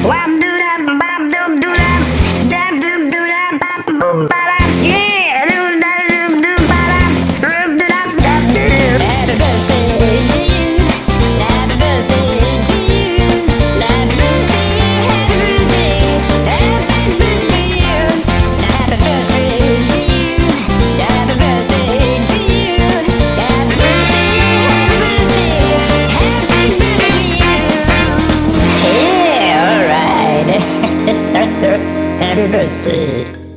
Wham doo dam bam dum doo dam dam dum doo dam bam boom ba dam. Yeah, doo da dum dum ba dam dum doo dam dam doo. Happy birthday to you. Happy birthday to you. Happy birthday, happy birthday, happy birthday to you. Happy birthday to you. Happy birthday to you. Happy birthday, happy birthday, happy birthday to you. Yeah, all right. Happy birthday.